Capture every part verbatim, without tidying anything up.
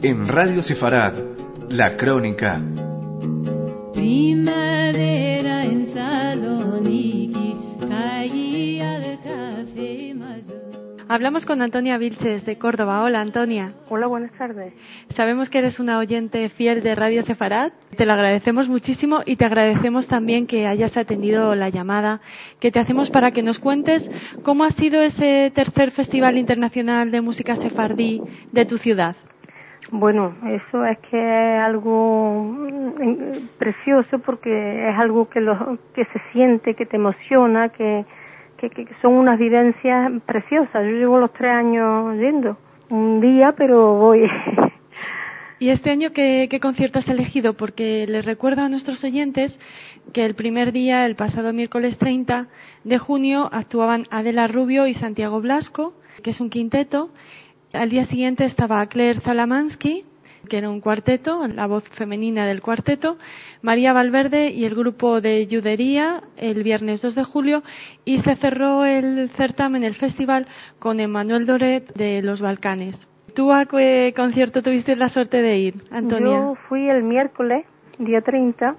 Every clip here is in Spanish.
En Radio Sefarad, La Crónica. Primavera en Saloniki, caía de café maduro. Hablamos con Antonia Vilches de Córdoba. Hola, Antonia. Hola, buenas tardes. Sabemos que eres una oyente fiel de Radio Sefarad. Te lo agradecemos muchísimo y te agradecemos también que hayas atendido la llamada que te hacemos para que nos cuentes cómo ha sido ese tercer Festival Internacional de Música Sefardí de tu ciudad. Bueno, eso es que es algo precioso porque es algo que lo, que se siente, que te emociona, que, que, que son unas vivencias preciosas. Yo llevo los tres años yendo, un día, pero voy. ¿Y este año qué, qué concierto has elegido? Porque les recuerdo a nuestros oyentes que el primer día, el pasado miércoles treinta de junio, actuaban Adela Rubio y Santiago Blasco, que es un quinteto. Al día siguiente estaba Claire Zalamansky, que era un cuarteto, la voz femenina del cuarteto, María Valverde y el grupo de Yudería el viernes dos de julio, y se cerró el certamen, el festival, con Emmanuel Doret de Los Balcanes. ¿Tú a qué concierto tuviste la suerte de ir, Antonia? Yo fui el miércoles, día treinta,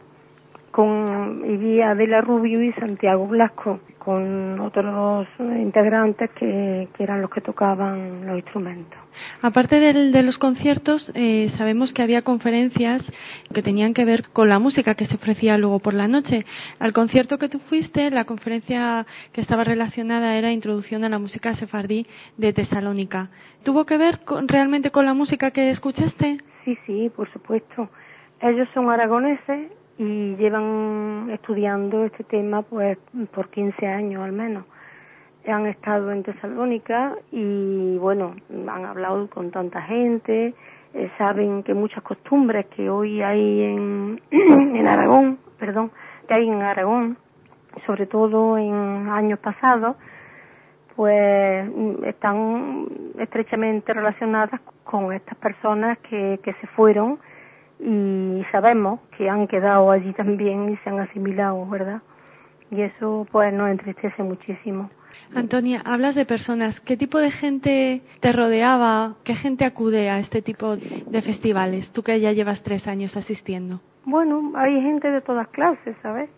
con, y vi a Adela Rubio y Santiago Blasco, con otros integrantes que, que eran los que tocaban los instrumentos. Aparte del, de los conciertos, eh, sabemos que había conferencias que tenían que ver con la música que se ofrecía luego por la noche. Al concierto que tú fuiste, la conferencia que estaba relacionada era Introducción a la música sefardí de Tesalónica. ¿Tuvo que ver con, realmente con la música que escuchaste? Sí, sí, por supuesto. Ellos son aragoneses y llevan estudiando este tema pues por quince años al menos. Han estado en Tesalónica y bueno, han hablado con tanta gente, eh, saben que muchas costumbres que hoy hay en, en Aragón, perdón, que hay en Aragón, sobre todo en años pasados, pues están estrechamente relacionadas con estas personas que, que se fueron y sabemos que han quedado allí también y se han asimilado, ¿verdad? Y eso pues nos entristece muchísimo. Antonia, hablas de personas. ¿Qué tipo de gente te rodeaba? ¿Qué gente acude a este tipo de festivales? Tú que ya llevas tres años asistiendo. Bueno, hay gente de todas clases, ¿sabes?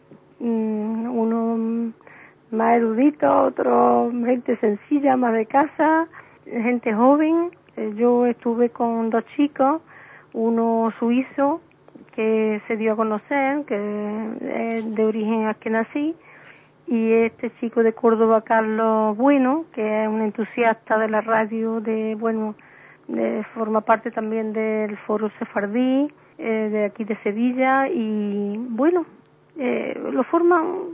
Uno más erudito, otro gente sencilla, más de casa, gente joven. Yo estuve con dos chicos, uno suizo que se dio a conocer, que es de origen askenazí, y este chico de Córdoba, Carlos Bueno, que es un entusiasta de la radio, de bueno, de, forma parte también del Foro Sefardí, eh, de aquí de Sevilla, y bueno, eh, lo forman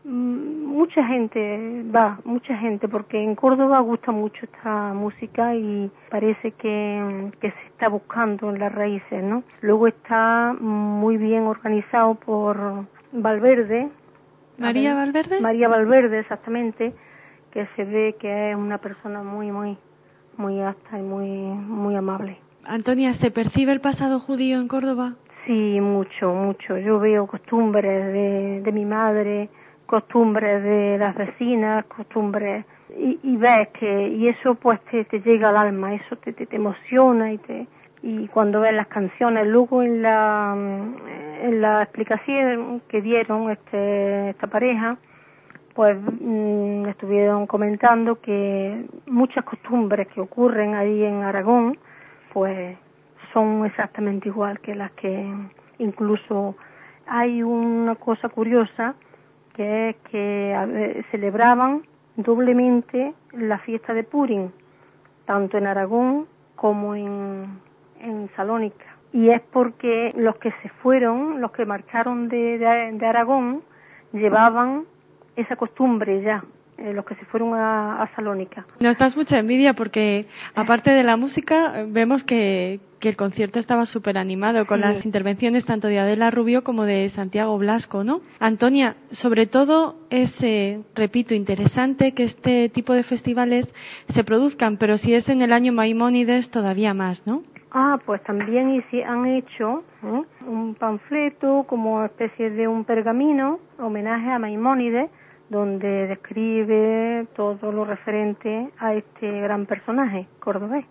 mucha gente, va, mucha gente, porque en Córdoba gusta mucho esta música y parece que, que se está buscando en las raíces, ¿no? Luego está muy bien organizado por Valverde, ¿María Valverde? María Valverde, exactamente, que se ve que es una persona muy, muy, muy apta y muy, muy amable. Antonia, ¿se percibe el pasado judío en Córdoba? Sí, mucho, mucho. Yo veo costumbres de, de mi madre, costumbres de las vecinas, costumbres, y, y ves que, y eso pues te, te llega al alma, eso te, te, te emociona y te, y cuando ves las canciones, luego en la, en la explicación que dieron este, esta pareja, pues mmm, estuvieron comentando que muchas costumbres que ocurren ahí en Aragón, pues son exactamente igual que las que, incluso hay una cosa curiosa, que es que a ver, celebraban doblemente la fiesta de Purim, tanto en Aragón como en, en Salónica. Y es porque los que se fueron, los que marcharon de, de, de Aragón, llevaban esa costumbre ya, eh, los que se fueron a, a Salónica. Nos das mucha envidia porque, aparte de la música, vemos que, que el concierto estaba súper animado con sí. Las intervenciones tanto de Adela Rubio como de Santiago Blasco, ¿no? Antonia, sobre todo es, eh, repito, interesante que este tipo de festivales se produzcan, pero si es en el año Maimónides todavía más, ¿no? Ah, pues también hice, han hecho ¿eh? un panfleto como especie de un pergamino, homenaje a Maimónides, donde describe todo lo referente a este gran personaje cordobés.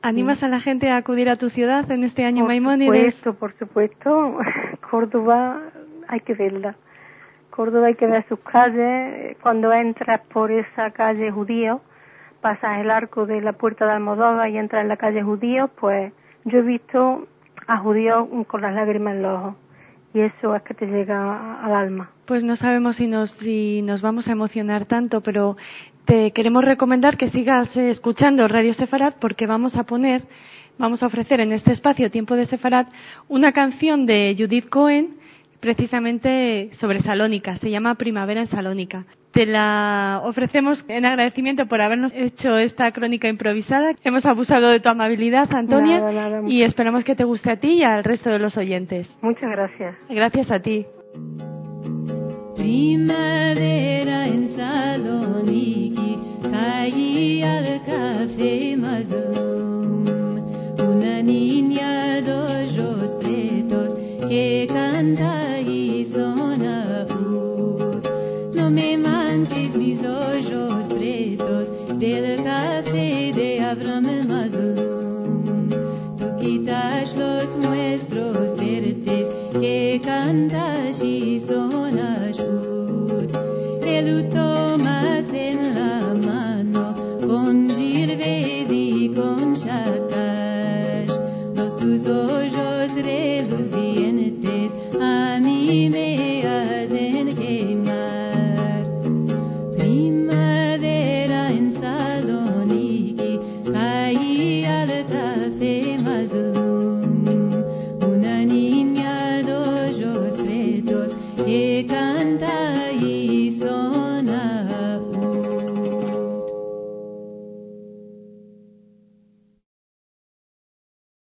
¿Animas a la gente a acudir a tu ciudad en este año por Maimónides? Por supuesto, por supuesto. Córdoba hay que verla. Córdoba hay que ver sus calles. Cuando entras por esa calle Judío, pasas el arco de la Puerta de Almodóvar y entras en la calle Judío, pues yo he visto a judíos con las lágrimas en los ojos. Y eso es que te llega al alma. Pues no sabemos si nos, si nos vamos a emocionar tanto, pero te queremos recomendar que sigas eh, escuchando Radio Sefarad, porque vamos a poner, vamos a ofrecer en este espacio Tiempo de Sefarad una canción de Judith Cohen, precisamente sobre Salónica. Se llama Primavera en Salónica. Te la ofrecemos en agradecimiento por habernos hecho esta crónica improvisada. Hemos abusado de tu amabilidad, Antonia, nada, nada, y esperamos que te guste a ti y al resto de los oyentes. Muchas gracias. Gracias a ti. Primavera en Saloniki, caía al café Mazum, una niña de ojos pretos que canta y sona ud. No me manques mis ojos pretos del café de Abraham.